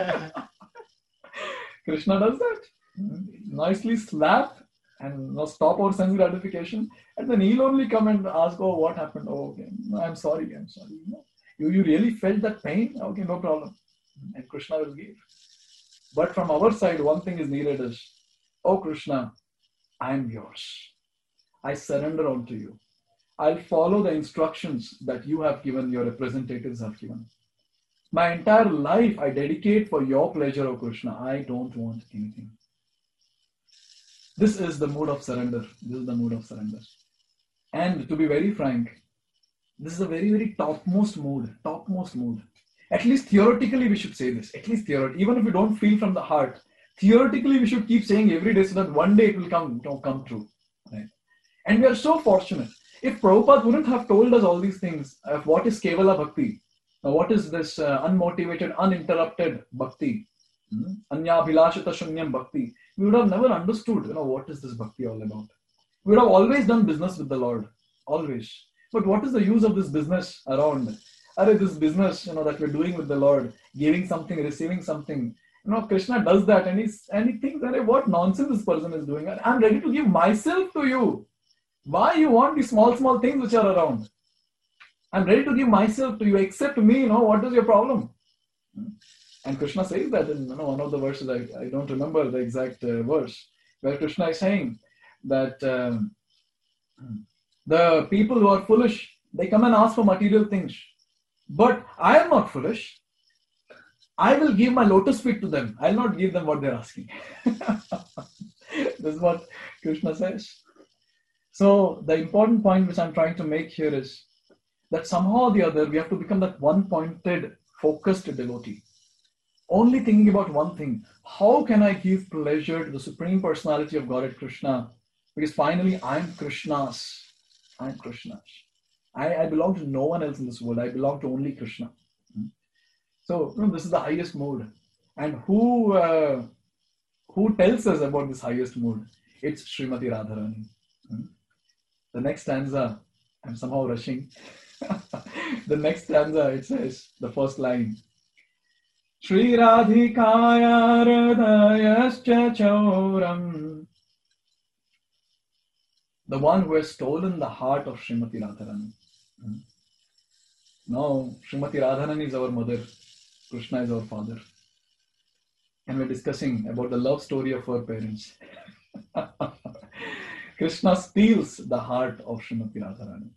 Krishna does that. Nicely slap and you know, stop our sense gratification. And then he'll only come and ask, oh, what happened? Oh, okay. No, I'm sorry. I'm sorry. No. You, you really felt that pain? Okay, no problem. And Krishna will give. But from our side, one thing is needed is, oh, Krishna, I'm yours. I surrender unto you. I'll follow the instructions that you have given, your representatives have given. My entire life I dedicate for your pleasure, O Krishna. I don't want anything. This is the mood of surrender. This is the mood of surrender. And to be very frank, this is a very, very topmost mood. Topmost mood. At least theoretically we should say this. At least theoretically. Even if we don't feel from the heart, theoretically we should keep saying every day so that one day it will come, come true. Right? And we are so fortunate. If Prabhupada wouldn't have told us all these things, of what is Kevala Bhakti, now, what is this uh, unmotivated, uninterrupted bhakti? Hmm? Anya bhilashita shunyam bhakti. We would have never understood, you know, what is this bhakti all about. We would have always done business with the Lord. Always. But what is the use of this business around? Are this business, you know, that we're doing with the Lord, giving something, receiving something. You know, Krishna does that and, he's, and he thinks, what nonsense this person is doing. I'm ready to give myself to you. Why you want these small, small things which are around? I'm ready to give myself to you, accept me, you know, what is your problem? And Krishna says that in you know, one of the verses, I, I don't remember the exact uh, verse, where Krishna is saying that um, the people who are foolish, they come and ask for material things. But I am not foolish. I will give my lotus feet to them. I'll not give them what they're asking. This is what Krishna says. So the important point which I'm trying to make here is that somehow or the other, we have to become that one-pointed, focused devotee. Only thinking about one thing. How can I give pleasure to the Supreme Personality of Godhead Krishna? Because finally, I'm Krishna's. I'm Krishna's. I, I belong to no one else in this world. I belong to only Krishna. So, you know, this is the highest mode. And who uh, who tells us about this highest mode? It's Srimati Radharani. The next stanza, I'm somehow rushing. The next stanza, it says, the first line, Shri Radhikaya Hridayascha Chauram. The one who has stolen the heart of Srimati Radharani. Now, Srimati Radharani is our mother. Krishna is our father. And we're discussing about the love story of our parents. Krishna steals the heart of Srimati Radharani.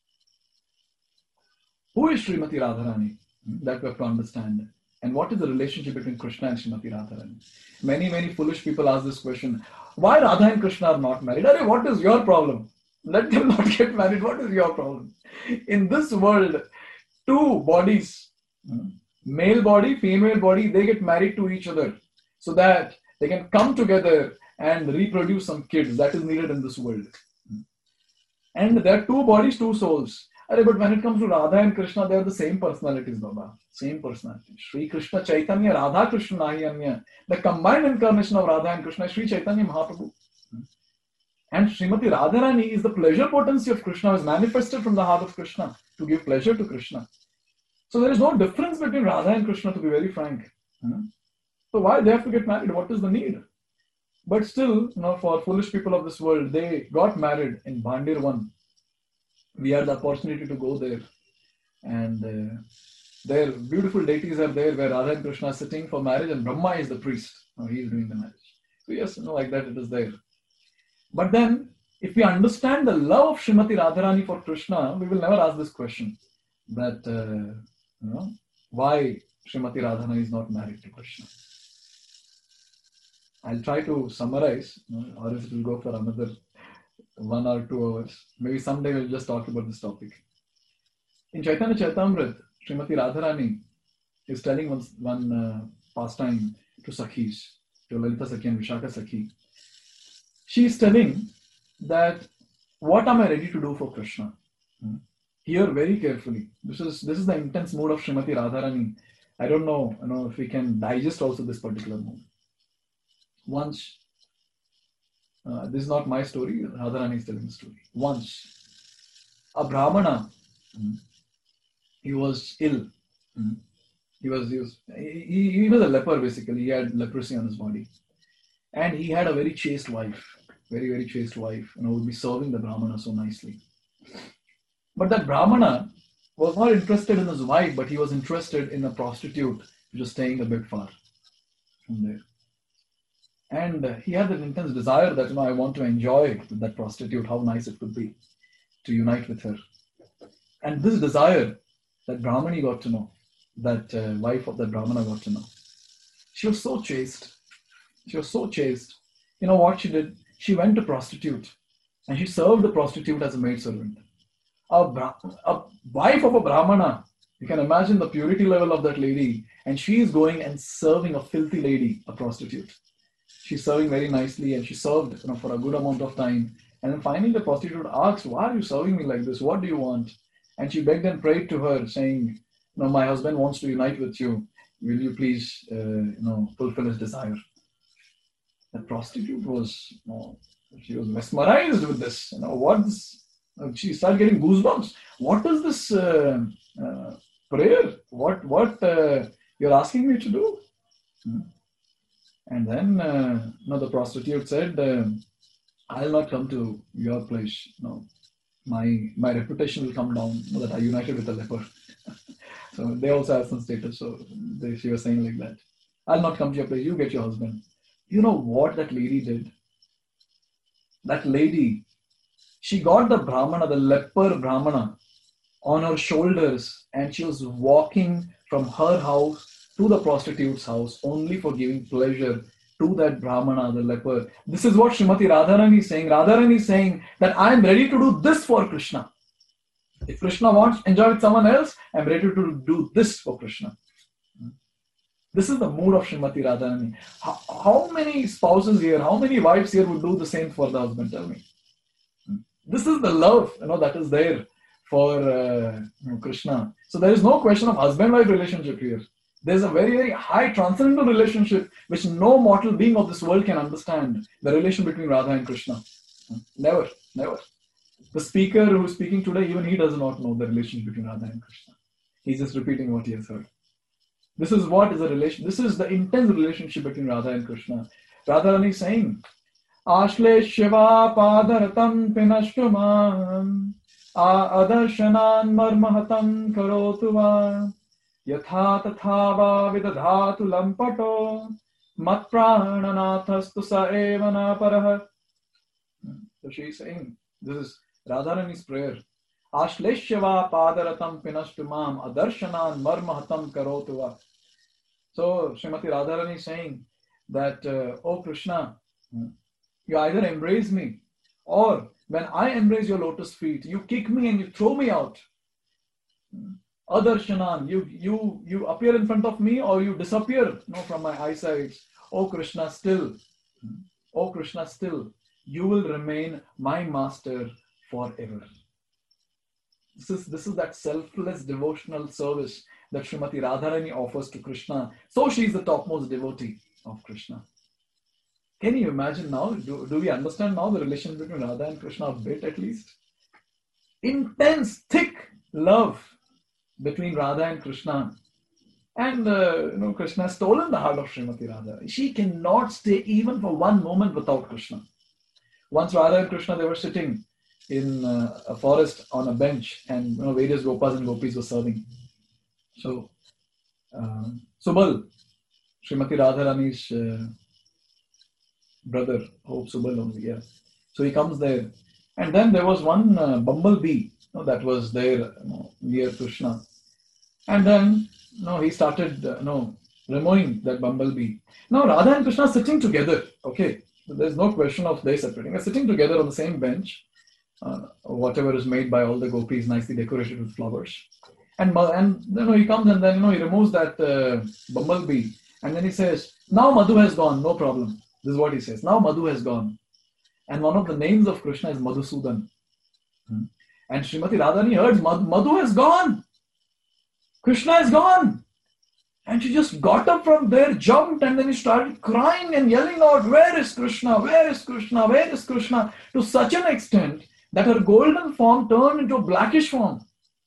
Who is Srimati Radharani? That we have to understand. And what is the relationship between Krishna and Srimati Radharani? Many, many foolish people ask this question. Why Radha and Krishna are not married? Arey, what is your problem? Let them not get married. What is your problem? In this world, two bodies, male body, female body, they get married to each other so that they can come together and reproduce some kids. That is needed in this world. And there are two bodies, two souls. But when it comes to Radha and Krishna, they are the same personalities, Baba. Same personality. Sri Krishna Chaitanya, Radha Krishna Nahiyanya. The combined incarnation of Radha and Krishna is Sri Chaitanya Mahaprabhu. And Srimati Radharani is the pleasure potency of Krishna, is manifested from the heart of Krishna to give pleasure to Krishna. So there is no difference between Radha and Krishna, to be very frank. So why they have to get married? What is the need? But still, you know, for foolish people of this world, they got married in Bhandirvan. We had the opportunity to go there. And uh, their beautiful deities are there where Radha and Krishna are sitting for marriage and Brahma is the priest. Now he is doing the marriage. So yes, you know, like that it is there. But then, if we understand the love of Srimati Radharani for Krishna, we will never ask this question. That, uh, you know, why Srimati Radharani is not married to Krishna. I'll try to summarize, you know, or else it will go for another one or two hours. Maybe someday we'll just talk about this topic. In Chaitanya Charitamrita, Srimati Radharani is telling one, one uh, pastime to Sakhis, to Lalita Sakhi and Vishaka Sakhi. She is telling that, what am I ready to do for Krishna? Hmm. Hear very carefully. This is this is the intense mood of Srimati Radharani. I don't know, you know if we can digest also this particular mood. Once, uh, this is not my story, Radharani is telling the story. Once, a Brahmana, hmm, he was ill. Hmm. He was, he was he, he was a leper basically. He had leprosy on his body. And he had a very chaste wife, very, very chaste wife, you know, would be serving the Brahmana so nicely. But that Brahmana was not interested in his wife, but he was interested in a prostitute which was staying a bit far from there. And uh, he had an intense desire that, you know, I want to enjoy that prostitute, how nice it could be to unite with her. And this desire, that Brahmani got to know, that uh, wife of that Brahmana got to know. She was so chaste. She was so chaste. You know what she did? She went to prostitute and she served the prostitute as a maidservant. A, bra- a wife of a Brahmana, you can imagine the purity level of that lady, and she is going and serving a filthy lady, a prostitute. She's serving very nicely and she served, you know, for a good amount of time. And then finally the prostitute asked, why are you serving me like this? What do you want? And she begged and prayed to her saying, no, my husband wants to unite with you. Will you please, uh, you know, fulfill his desire? The prostitute was, you know, she was mesmerized with this. You know, what's, she started getting goosebumps. What is this uh, uh, prayer? What, what uh, you're asking me to do? Hmm. And then, uh, you know, the prostitute said, uh, I'll not come to your place. No, my my reputation will come down, you know, that I united with a leper. So they also have some status. So they, she was saying like that. I'll not come to your place. You get your husband. You know what that lady did? That lady, she got the Brahmana, the leper Brahmana, on her shoulders, and she was walking from her house to the prostitute's house only for giving pleasure to that Brahmana, the leper. This is what Srimati Radharani is saying. Radharani is saying that I am ready to do this for Krishna. If Krishna wants to enjoy with someone else, I am ready to do this for Krishna. This is the mood of Srimati Radharani. How, how many spouses here, how many wives here would do the same for the husband? Tell me. This is the love, you know, that is there for uh, you know, Krishna. So there is no question of husband-wife relationship here. There is a very, very high transcendental relationship which no mortal being of this world can understand. The relation between Radha and Krishna. Never, never. The speaker who is speaking today, even he does not know the relationship between Radha and Krishna. He's just repeating what he has heard. This is what is a relation. This is the intense relationship between Radha and Krishna. Radharani is saying, Ashle Shiva Padaratam Pinashtumam Adarshanan Marmahatam Karotuva Yatha Tathava Vidadhatu Lampato Mat Prananathastu Sa Evana Paraha. So she is saying, this is Radharani's prayer. Ashleshava padaratam pinashtumam adarshanan marmahatam karotuva. So Srimati Radharani is saying that, uh, oh Krishna, you either embrace me, or when I embrace your lotus feet, you kick me and you throw me out. Adarshanan, you you you appear in front of me or you disappear, you know, from my eyesight. Oh Krishna, still, oh Krishna, still, you will remain my master forever. This is, this is that selfless devotional service that Srimati Radharani offers to Krishna. So she is the topmost devotee of Krishna. Can you imagine now? Do, do we understand now the relation between Radha and Krishna a bit at least? Intense, thick love between Radha and Krishna. And uh, you know, Krishna has stolen the heart of Srimati Radha. She cannot stay even for one moment without Krishna. Once Radha and Krishna, they were sitting in uh, a forest on a bench, and you know, various gopas and gopis were serving. So, uh, Subal, Srimati Radharani's uh, brother, hope Subal only, yeah. So he comes there, and then there was one uh, bumblebee, you know, that was there, you know, near Krishna, and then you know, he started uh, you know, removing that bumblebee. Now Radha and Krishna are sitting together, okay. So there's no question of they separating. They're sitting together on the same bench. Uh, whatever is made by all the gopis, nicely decorated with flowers. And, and you know, he comes and then you know, he removes that uh, bumblebee. And then he says, now Madhu has gone, no problem. This is what he says. Now Madhu has gone. And one of the names of Krishna is Madhusudan. Hmm. And Srimati Radharani heard, Madhu has gone. Krishna is gone. And she just got up from there, jumped, and then he started crying and yelling out, where is Krishna? Where is Krishna? Where is Krishna? To such an extent that her golden form turned into a blackish form.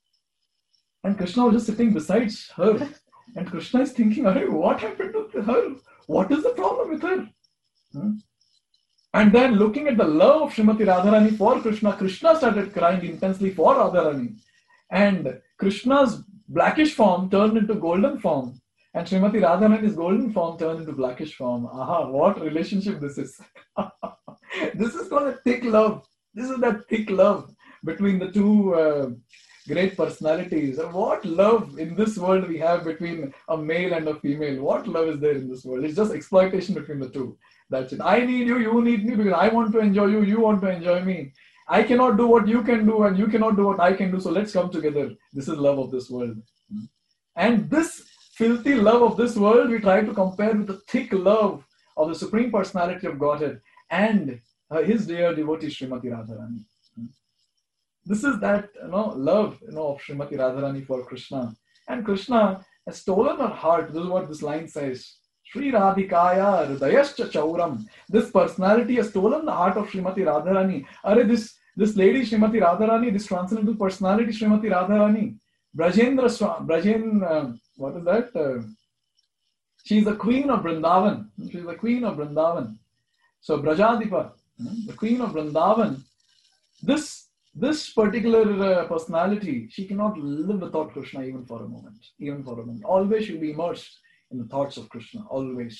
And Krishna was just sitting beside her. And Krishna is thinking, what happened to her? What is the problem with her? Hmm? And then looking at the love of Srimati Radharani for Krishna, Krishna started crying intensely for Radharani. And Krishna's blackish form turned into golden form. And Srimati Radharani's golden form turned into blackish form. Aha, what relationship this is. This is called a thick love. This is that thick love between the two uh, great personalities. What love in this world we have between a male and a female? What love is there in this world? It's just exploitation between the two. That's it. I need you, you need me, because I want to enjoy you, you want to enjoy me. I cannot do what you can do and you cannot do what I can do, so let's come together. This is love of this world. And this filthy love of this world, we try to compare with the thick love of the Supreme Personality of Godhead and uh, his dear devotee Srimati Radharani. This is that you know, love you know, of Srimati Radharani for Krishna. And Krishna has stolen her heart. This is what this line says. Sri Radhikaya Hridayascha Chauram. This personality has stolen the heart of Srimati Radharani. Are this, this lady Srimati Radharani, this transcendental personality Srimati Radharani, Brajendra, Brajen, uh, what is that? Uh, she is the queen of Vrindavan. She is the queen of Vrindavan. So Brajadipa, the queen of Vrindavan, this, this particular uh, personality, she cannot live without Krishna even for a moment. Even for a moment. Always she will be immersed in the thoughts of Krishna. Always.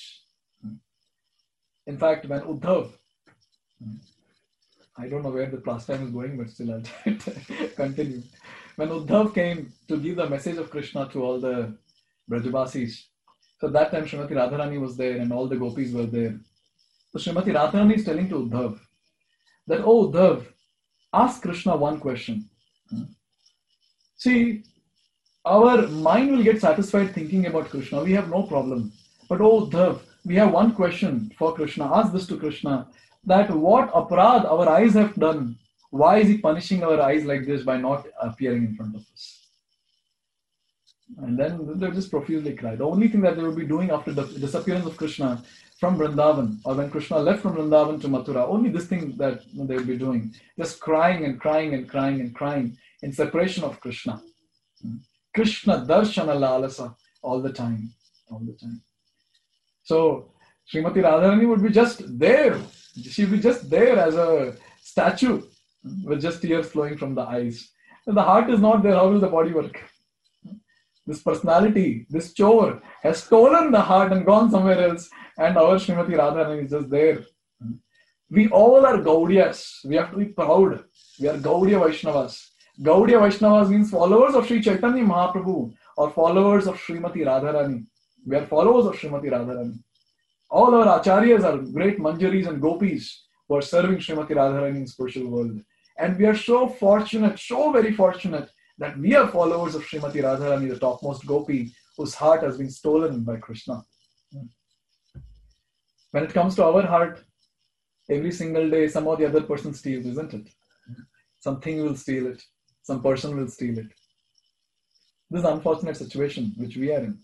In fact, when Uddhav, I don't know where the pastime is going, but still I'll continue. When Uddhav came to give the message of Krishna to all the Brajabasis, So that time Srimati Radharani was there and all the gopis were there. So Srimati Radharani is telling to Uddhav that, oh Uddhav, ask Krishna one question. See, our mind will get satisfied thinking about Krishna. We have no problem. But oh Uddhav, we have one question for Krishna. Ask this to Krishna, that what aparad our eyes have done, why is he punishing our eyes like this by not appearing in front of us? And then they just profusely cry. The only thing that they would be doing after the disappearance of Krishna from Vrindavan, or when Krishna left from Vrindavan to Mathura, only this thing that they would be doing, just crying and crying and crying and crying in separation of Krishna. Krishna darshana lalasa all the time, all the time. So Srimati Radharani would be just there. She would be just there as a statue with just tears flowing from the eyes. If the heart is not there, how will the body work? This personality, this chore has stolen the heart and gone somewhere else, and our Srimati Radharani is just there. We all are Gaudiyas. We have to be proud. We are Gaudiya Vaishnavas. Gaudiya Vaishnavas means followers of Sri Chaitanya Mahaprabhu or followers of Srimati Radharani. We are followers of Srimati Radharani. All our acharyas are great manjaris and gopis who are serving Srimati Radharani in spiritual world. And we are so fortunate, so very fortunate that we are followers of Srimati Radharani, the topmost gopi, whose heart has been stolen by Krishna. When it comes to our heart, every single day, some or the other person steals, isn't it? Something will steal it. Some person will steal it. This is an unfortunate situation which we are in.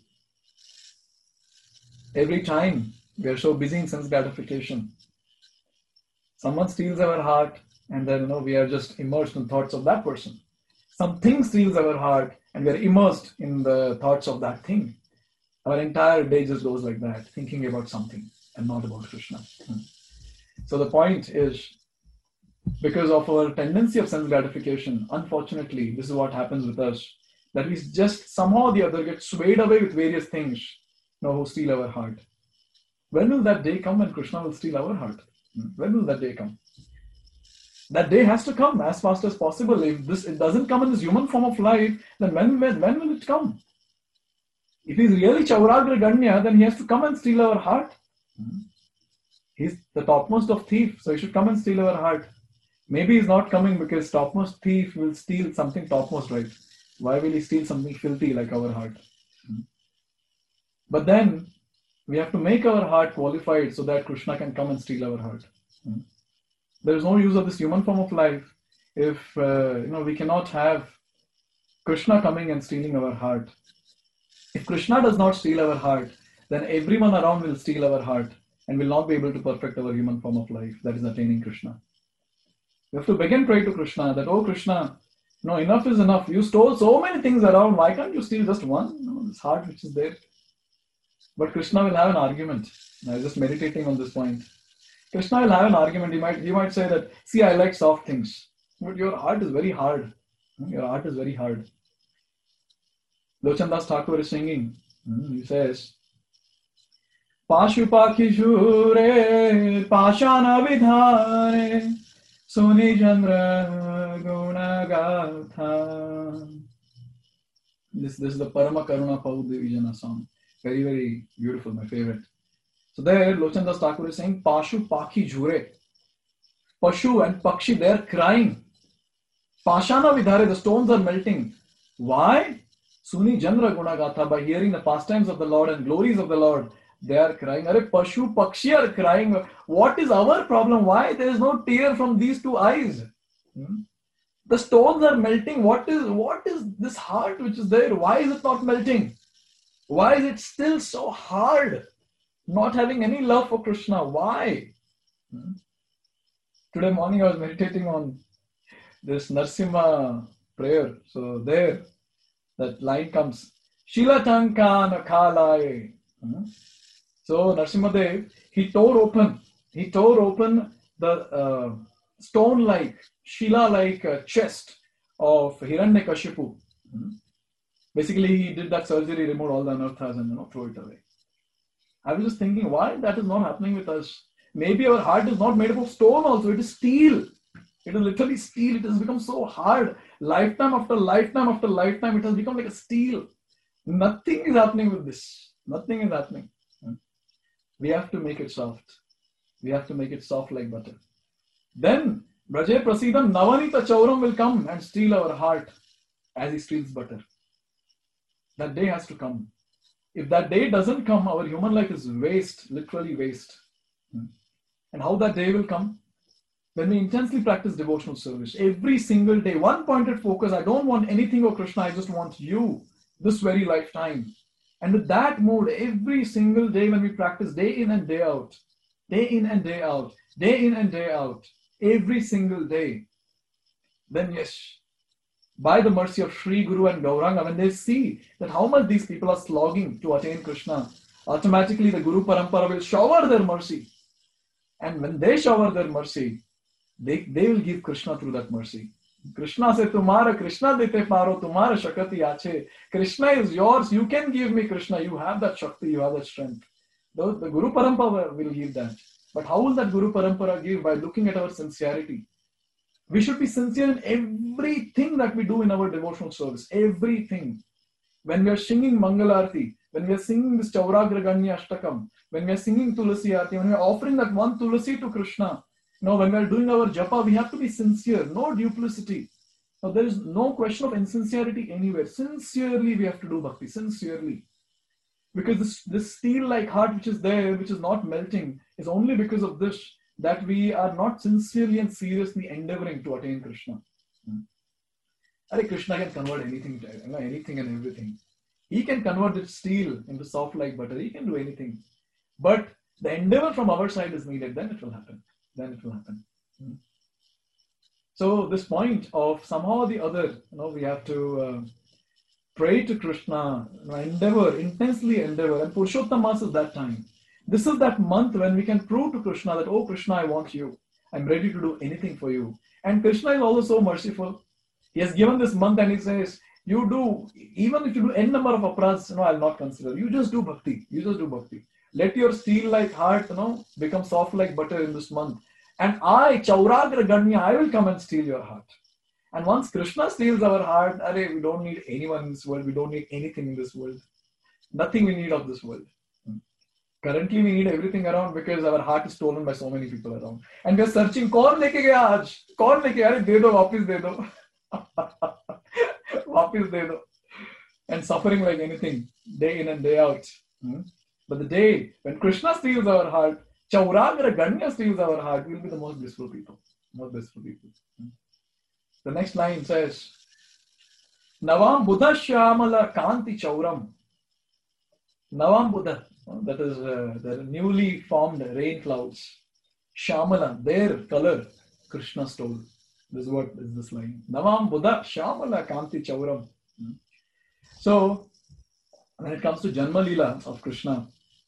Every time we are so busy in sense gratification, someone steals our heart, and then you know we are just immersed in thoughts of that person. Something steals our heart, and we are immersed in the thoughts of that thing. Our entire day just goes like that, thinking about something and not about Krishna. So the point is, because of our tendency of sense gratification, unfortunately, this is what happens with us, that we just somehow or the other get swayed away with various things, you know, who steal our heart. When will that day come when Krishna will steal our heart? When will that day come? That day has to come as fast as possible. If this it doesn't come in this human form of life, then when, when, when will it come? If he's really Chauragra Ganya, then he has to come and steal our heart. He's the topmost of thieves, so he should come and steal our heart. Maybe he's not coming because topmost thief will steal something topmost, right? Why will he steal something filthy like our heart? But then we have to make our heart qualified so that Krishna can come and steal our heart. There is no use of this human form of life if uh, you know we cannot have Krishna coming and stealing our heart. If Krishna does not steal our heart, then everyone around will steal our heart and will not be able to perfect our human form of life, that is attaining Krishna. We have to begin pray to Krishna that, oh Krishna, no, enough is enough. You stole so many things around. Why can't you steal just one? You know, this heart which is there. But Krishna will have an argument. I was just meditating on this point. Krishna will have an argument. He might, he might say that, see, I like soft things, but your heart is very hard. Your heart is very hard. Lochan Das Thakur is singing. He says, Pashupakhi jhure, Pashana vidhane, Suni Chandra Gunagatha. This, this is the Parama Karuna Paudevijana song. Very, very beautiful, my favorite. So there, Lochan Das Thakur is saying, Pashu Pakhi Jhure. Pashu and Pakshi, they are crying. Pashana Vidhare, the stones are melting. Why? Suni Jandra Gunagatha, by hearing the pastimes of the Lord and glories of the Lord, they are crying. Are Pashu, Pakshi are crying. What is our problem? Why there is no tear from these two eyes? Hmm? The stones are melting. What is, what is this heart which is there? Why is it not melting? Why is it still so hard? Not having any love for Krishna. Why? Hmm? Today morning I was meditating on this Narsimha prayer. So there, that line comes, Shilatanka Nakhalai. Hmm? So Narsimhadev, he tore open, he tore open the uh, stone-like, Shila-like uh, chest of Hiranyakashipu. Hmm? Basically, he did that surgery, removed all the anarthas and you know, threw it away. I was just thinking, why that is not happening with us? Maybe our heart is not made up of stone also, it is steel. It is literally steel. It has become so hard. Lifetime after lifetime after lifetime, it has become like a steel. Nothing is happening with this. Nothing is happening. We have to make it soft. We have to make it soft like butter. Then, Braje Prasidam Navanita Chauram will come and steal our heart as he steals butter. That day has to come. If that day doesn't come, our human life is waste, literally waste. And how that day will come? When we intensely practice devotional service, every single day, one pointed focus, I don't want anything of Krishna, I just want you, this very lifetime. And with that mood, every single day when we practice day in and day out, day in and day out, day in and day out, every single day, then yes, by the mercy of Sri Guru and Gauranga, when they see that how much these people are slogging to attain Krishna, automatically the Guru Parampara will shower their mercy. And when they shower their mercy, they, they will give Krishna through that mercy. Krishna said, Tumhara Krishna dete paro, tumhara shakati ache. Krishna is yours. You can give me Krishna. You have that shakti, you have that strength. The, the Guru Parampara will give that. But how will that Guru Parampara give? By looking at our sincerity. We should be sincere in everything that we do in our devotional service. Everything. When we are singing Mangalarti, when we are singing this Chauragra Ganya Ashtakam, when we are singing Tulasi Arti, when we are offering that one Tulasi to Krishna, you know, when we are doing our japa, we have to be sincere, no duplicity. Now, there is no question of insincerity anywhere. Sincerely, we have to do bhakti, sincerely. Because this, this steel-like heart which is there, which is not melting, is only because of this, that we are not sincerely and seriously endeavoring to attain Krishna. Hmm. Hare Krishna can convert anything, you know, anything and everything. He can convert the steel into soft like butter. He can do anything. But the endeavor from our side is needed. Then it will happen. Then it will happen. Hmm. So this point of somehow or the other, you know, we have to uh, pray to Krishna, you know, endeavor, intensely endeavor. And Purushottam Mass is that time. This is that month when we can prove to Krishna that, oh Krishna, I want you. I'm ready to do anything for you. And Krishna is also so merciful. He has given this month and he says, you do, even if you do n number of aparadhas, you know, I'll not consider. You just do bhakti. You just do bhakti. Let your steel-like heart, you know, become soft like butter in this month. And I, Chauragra Ganya, I will come and steal your heart. And once Krishna steals our heart, array, we don't need anyone in this world. We don't need anything in this world. Nothing we need of this world. Currently, we need everything around because our heart is stolen by so many people around. And we are searching, kaun leke gaya aaj? Kaun leke gaya? Arey, de do, wapis de do. Wapis de do. And suffering like anything, day in and day out. Hmm? But the day when Krishna steals our heart, Chauragra Ganya steals our heart, we will be the most blissful people. Most blissful people. Hmm? The next line says, Navam Buddha Shyamala Kanti Chauram. Navam Buddha. That is uh, the newly formed rain clouds. Shyamala, their color, Krishna stole. This is what is this line. Navam Buddha Shyamala Kanti Chauram. Hmm? So, when it comes to Janma Leela of Krishna,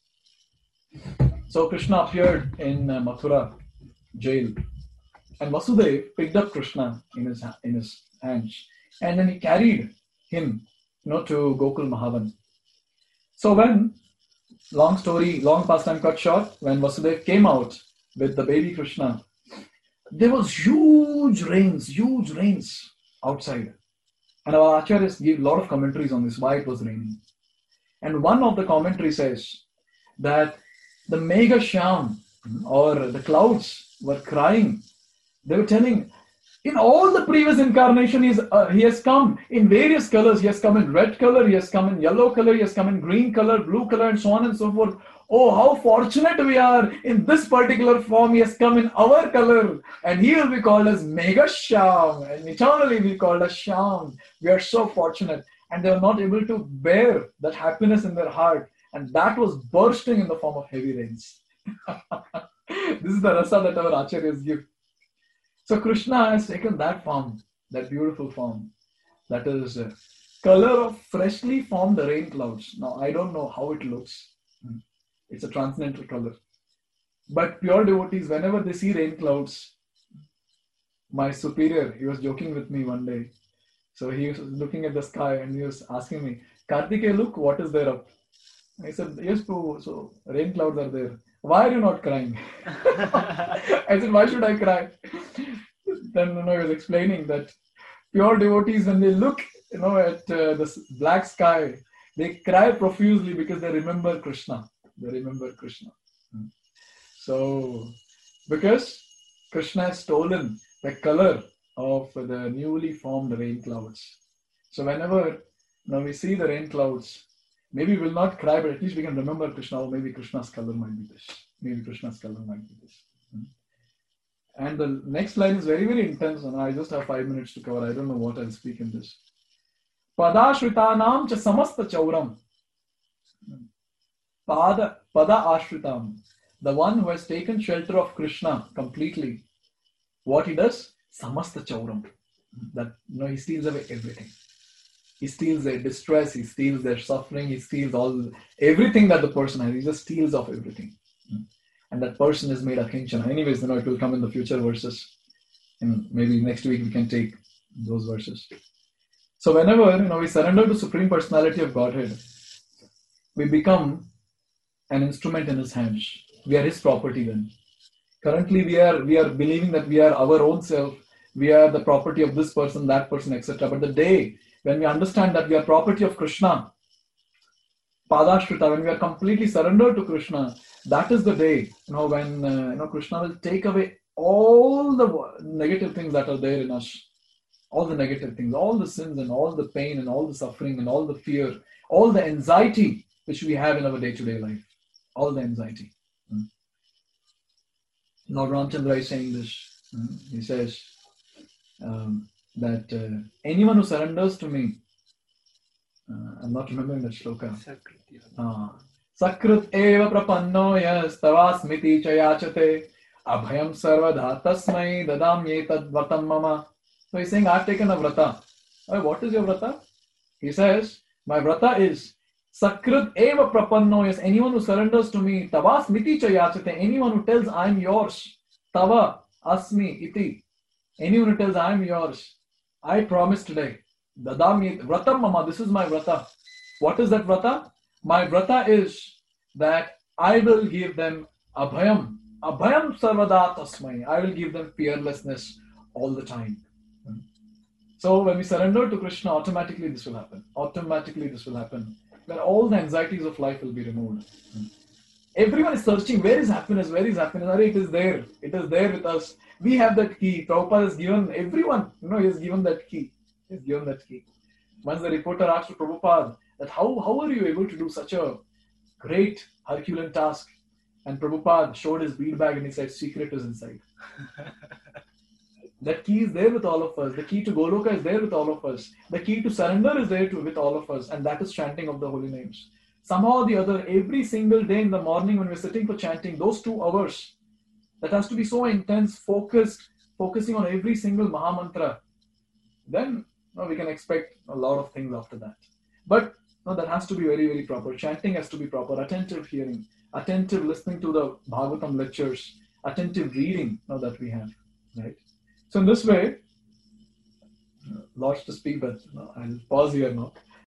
so Krishna appeared in uh, Mathura jail, and Vasudeva picked up Krishna in his in his hands, and then he carried him, you know, to Gokul Mahavan. So when, long story, long past time cut short, when Vasudeva came out with the baby Krishna, there was huge rains, huge rains outside. And our acharyas give a lot of commentaries on this, why it was raining. And one of the commentaries says that the Megha Shyam, or the clouds, were crying. They were telling, in all the previous incarnation, he's, uh, he has come in various colors. He has come in red color, he has come in yellow color, he has come in green color, blue color, and so on and so forth. Oh, how fortunate we are in this particular form. He has come in our color, and he will be called as Megha Shyam, and eternally we called as Shyam. We are so fortunate. And they were not able to bear that happiness in their heart, and that was bursting in the form of heavy rains. This is the rasa that our acharyas give. So Krishna has taken that form, that beautiful form, that is uh, color of freshly formed rain clouds. Now, I don't know how it looks. It's a transcendental color. But pure devotees, whenever they see rain clouds, my superior, he was joking with me one day. So he was looking at the sky and he was asking me, Kartikeya, look, what is there up? I said, yes, Prabhu, so rain clouds are there. Why are you not crying? I said, why should I cry? Then you know, he was explaining that pure devotees, when they look, you know, at uh, the black sky, They cry profusely because they remember Krishna. They remember Krishna. So, because Krishna has stolen the color of the newly formed rain clouds. So whenever now we see the rain clouds, maybe we'll not cry, but at least we can remember Krishna. Or maybe Krishna's color might be this. Maybe Krishna's color might be this. And the next line is very, very intense, and I just have five minutes to cover. I don't know what I'll speak in this. Padashritanam cha samasta chauram. Pada, pada ashritam. The one who has taken shelter of Krishna completely. What he does? Samasta chauram. That, you know, he steals away everything. He steals their distress, he steals their suffering, he steals all, everything that the person has. He just steals off everything. And that person is made akinchana. Anyways, you know, it will come in the future verses. And maybe next week we can take those verses. So whenever, you know, we surrender to Supreme Personality of Godhead, we become an instrument in His hands. We are His property then. Currently we are we are believing that we are our own self. We are the property of this person, that person, et cetera. But the day when we understand that we are property of Krishna, Padashrita, when we are completely surrendered to Krishna, that is the day, you know, when uh, you know Krishna will take away all the negative things that are there in us, all the negative things, all the sins and all the pain and all the suffering and all the fear, all the anxiety which we have in our day-to-day life, all the anxiety. Hmm. Lord Ramchandra is saying this. Hmm. He says um, that uh, anyone who surrenders to me, uh, I'm not remembering that shloka. Uh, Sakrit eva prapanno yastavasmiti chayachate abhayam sarvadha tasmai dadamyetad vatam mama. So he's saying, I've taken a vrata. Oh, what is your vrata? He says, my vrata is Sakrit eva prapanno yas. Anyone who surrenders to me, tavasmiti chayachate. Anyone who tells I'm yours. Tava asmi iti. Anyone who tells I'm yours. I promise today. Dadamyet vratam mama. This is my vrata. What is that vrata? My vrata is that I will give them abhayam. Abhayam sarvada tasmai. I will give them fearlessness all the time. So when we surrender to Krishna, automatically this will happen. Automatically this will happen. When all the anxieties of life will be removed. Everyone is searching, where is happiness? Where is happiness? It is there. It is there with us. We have that key. Prabhupada has given everyone, you know, he has given that key. He has given that key. Once the reporter asked to Prabhupada that how, how are you able to do such a great Herculean task? And Prabhupada showed his bead bag and he said, secret is inside. That key is there with all of us. The key to Goloka is there with all of us. The key to surrender is there to, with all of us. And that is chanting of the holy names. Somehow or the other, every single day in the morning when we're sitting for chanting, those two hours, that has to be so intense, focused, focusing on every single Mahamantra. Then you know, we can expect a lot of things after that. But no, that has to be very, very proper. Chanting has to be proper. Attentive hearing, attentive listening to the Bhagavatam lectures, attentive reading you know, that we have. Right? So in this way, lots to speak, but you know, I'll pause here now.